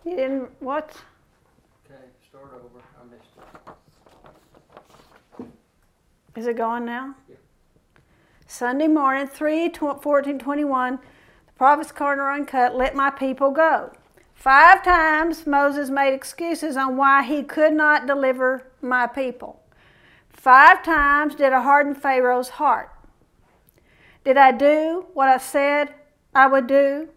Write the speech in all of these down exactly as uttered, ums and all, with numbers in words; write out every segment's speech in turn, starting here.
You didn't, what? Okay, start over. I missed it. Is it going now? Yeah. Sunday morning, three fourteen twenty-one, the prophet's corner uncut, let my people go. Five times Moses made excuses on why he could not deliver my people. Five times did I harden Pharaoh's heart. Did I do what I said I would do?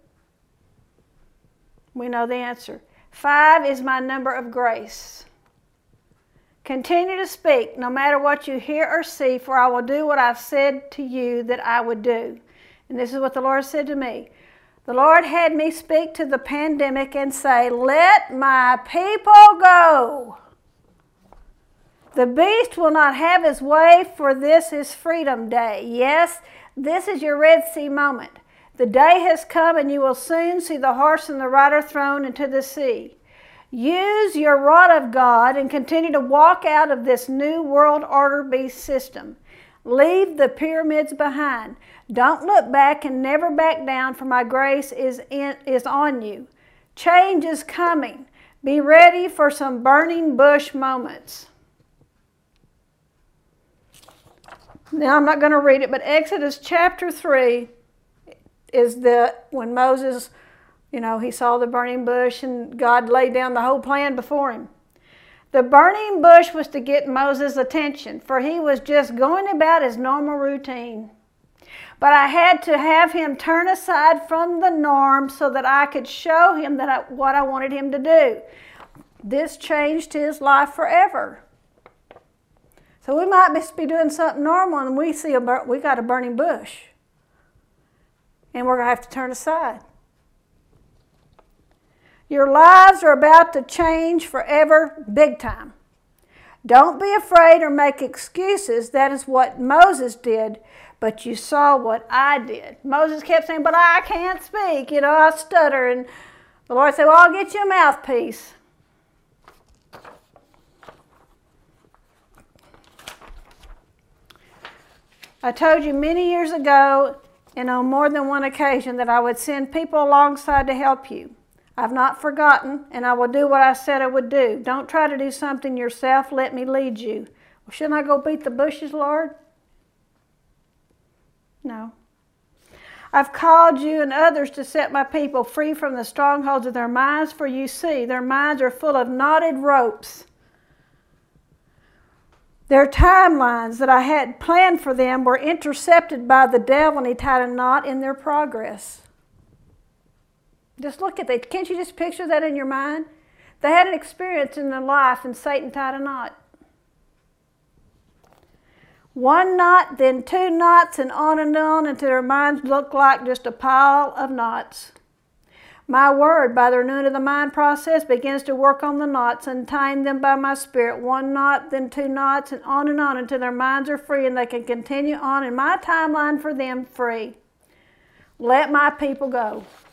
We know the answer. Five is my number of grace. Continue to speak, no matter what you hear or see, for I will do what I've said to you that I would do. And this is what the Lord said to me. The Lord had me speak to the pandemic and say, let my people go. The beast will not have his way, for this is Freedom Day. Yes, this is your Red Sea moment. The day has come, and you will soon see the horse and the rider thrown into the sea. Use your rod of God and continue to walk out of this new world order beast system. Leave the pyramids behind. Don't look back and never back down, for my grace is, in, is on you. Change is coming. Be ready for some burning bush moments. Now, I'm not going to read it, but Exodus chapter three is the when Moses, you know, he saw the burning bush and God laid down the whole plan before him. The burning bush was to get Moses' attention, for he was just going about his normal routine. But I had to have him turn aside from the norm so that I could show him that I, what I wanted him to do. This changed his life forever. So we might be doing something normal and we see a we got a burning bush. And we're going to have to turn aside. Your lives are about to change forever, big time. Don't be afraid or make excuses. That is what Moses did, but you saw what I did. Moses kept saying, but I can't speak. You know, I stutter. And the Lord said, well, I'll get you a mouthpiece. I told you many years ago and on more than one occasion that I would send people alongside to help you. I've not forgotten, and I will do what I said I would do. Don't try to do something yourself. Let me lead you. Well, shouldn't I go beat the bushes, Lord? No. I've called you and others to set my people free from the strongholds of their minds, for you see, their minds are full of knotted ropes. Their timelines that I had planned for them were intercepted by the devil, and he tied a knot in their progress. Just look at that. Can't you just picture that in your mind? They had an experience in their life, and Satan tied a knot. One knot, then two knots, and on and on until their minds looked like just a pile of knots. My word, by the renewing of the mind process, begins to work on the knots, untying them by my spirit. One knot, then two knots, and on and on until their minds are free and they can continue on in my timeline for them free. Let my people go.